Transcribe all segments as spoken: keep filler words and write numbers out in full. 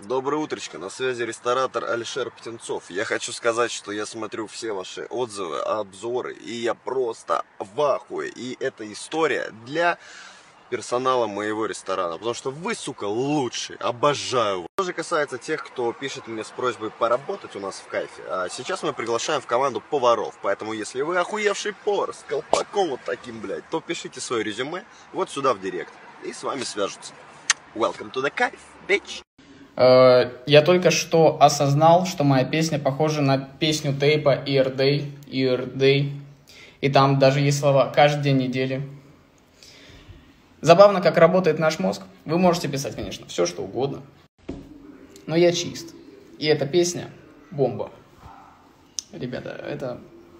Доброе утречко, на связи ресторатор Алишер Птенцов. Я хочу сказать, что я смотрю все ваши отзывы, обзоры, и я просто в ахуе. И эта история для персонала моего ресторана, потому что вы, сука, лучшие, обожаю вас. Что же касается тех, кто пишет мне с просьбой поработать у нас в кайфе, а сейчас мы приглашаем в команду поваров, поэтому если вы охуевший повар с колпаком вот таким, блядь, то пишите свое резюме вот сюда в директ, и с вами свяжутся. Welcome to the кайф, bitch! Я только что осознал, что моя песня похожа на песню Тейпа Every Day, Every Day. И там даже есть слова «каждый день недели». Забавно, как работает наш мозг. Вы можете писать, конечно, все что угодно. Но я чист. И эта песня бомба. Ребята, это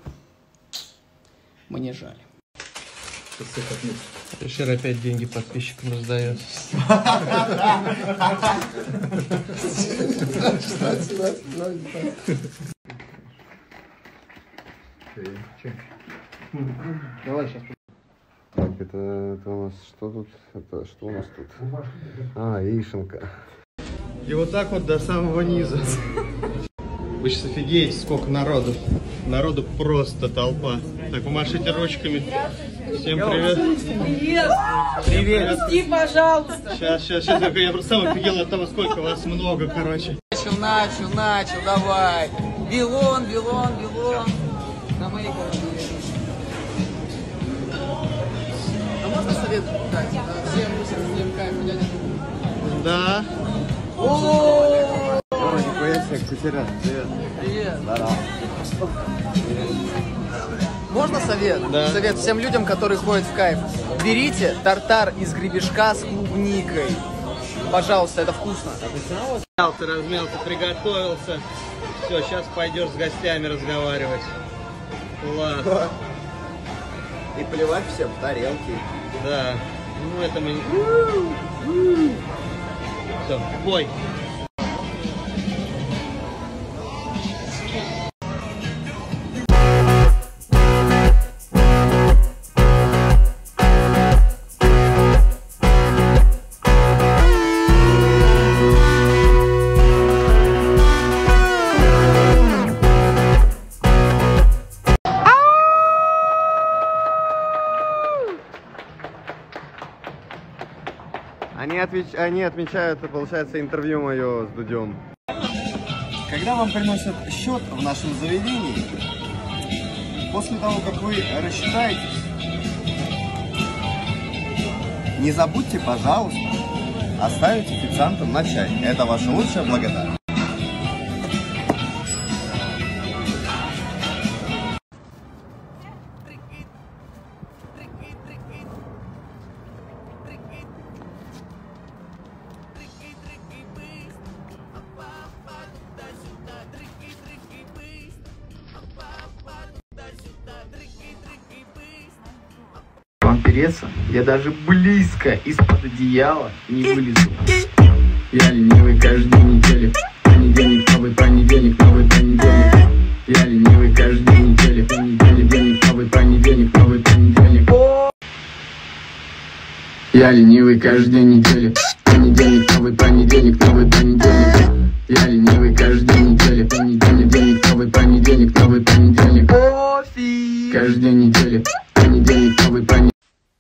мне жаль. Алишер опять деньги подписчикам раздает. Давай сейчас. Так, это, это у нас что тут? Это что у нас тут? А, яишенка. И вот так вот до самого низа. Вы сейчас офигеете, сколько народу. Народу просто толпа. Так, помашите ручками. Всем привет. Привет! Привет! Пусти, пожалуйста! Сейчас, сейчас, сейчас. Я просто сам офигел от того, сколько вас много, короче. Начал, начал, начал, давай! Вилон, вилон, вилон! На моей голове. А можно совет дать? Всем всем кайф, дядя? Да. О! Нихуя себе, Катерина. Привет. Привет! Здорово. Можно совет? Да. Совет всем людям, которые ходят в кайф. Берите тартар из гребешка с клубникой. Пожалуйста, это вкусно. Размялся, размялся, приготовился. Все, сейчас пойдешь с гостями разговаривать. Класс. И плевать всем в тарелки. Да. Ну это мы... Все, бой. Они, отвеч... Они отмечают, получается, интервью мое с Дудем. Когда вам приносят счет в нашем заведении, после того, как вы рассчитаетесь, не забудьте, пожалуйста, оставить официантам на чай. Это ваша лучшая благодарность. Вам переться, я даже близко из-под одеяла не вылезу. Я ленивый каждую неделю. Понедельник, новый понедельник, новый понедельник. Я ленивый каждую неделю. Понедельник, новый понедельник, новый понедельник. Я ленивый каждую неделю. Понедельник, новый понедельник, новый понедельник. Я ленивый каждую неделю. Понедельник, новый понедельник, новый понедельник. Каждую неделю. Понедельник, новый понедельник.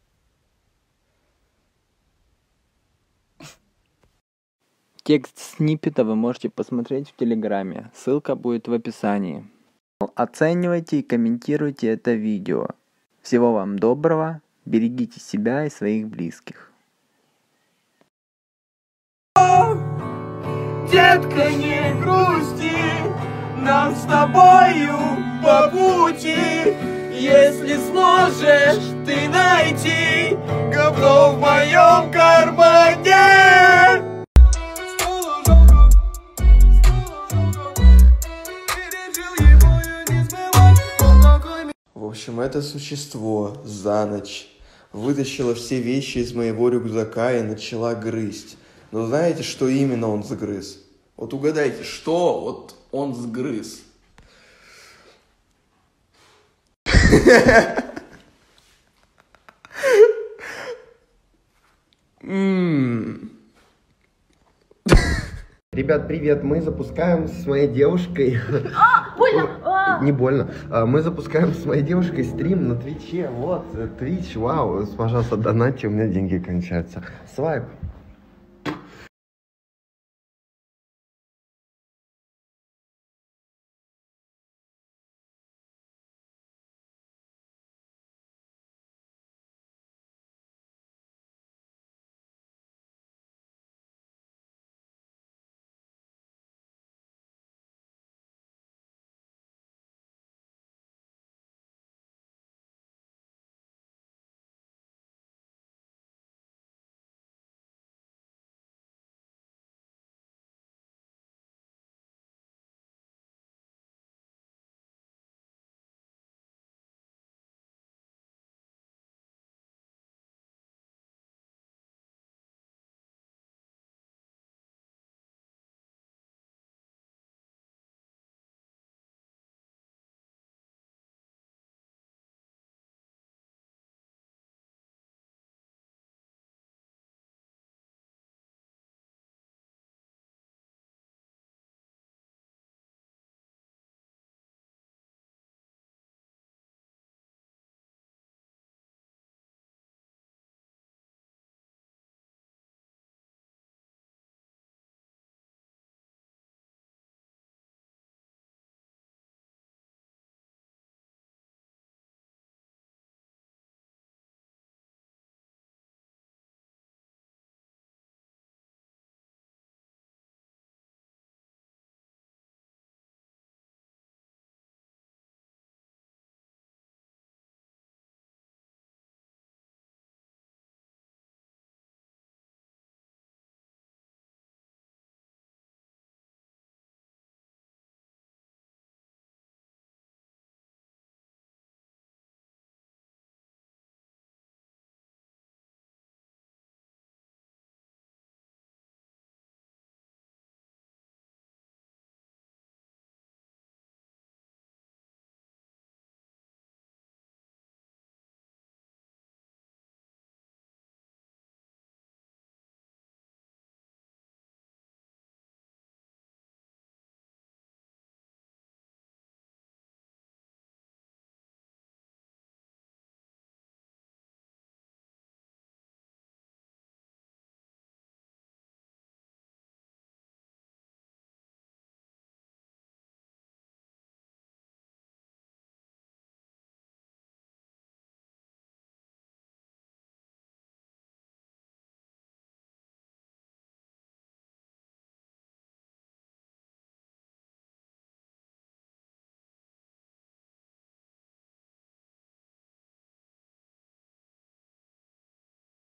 Текст сниппета вы можете посмотреть в Телеграме, ссылка будет в описании. Оценивайте и комментируйте это видео. Всего вам доброго, берегите себя и своих близких. Детка, не грусти, нам с тобою по пути. Если сможешь ты найти говно в моем кармане. В общем, это существо за ночь вытащило все вещи из моего рюкзака и начала грызть. Но знаете, что именно он загрыз? Вот угадайте, что вот он сгрыз? Ммм... Ребят, привет! Мы запускаем с моей девушкой... А, больно! А! Не больно. А, Мы запускаем с моей девушкой стрим на Твиче. Вот, Твич, вау. Пожалуйста, донатьте, у меня деньги кончаются. Свайп.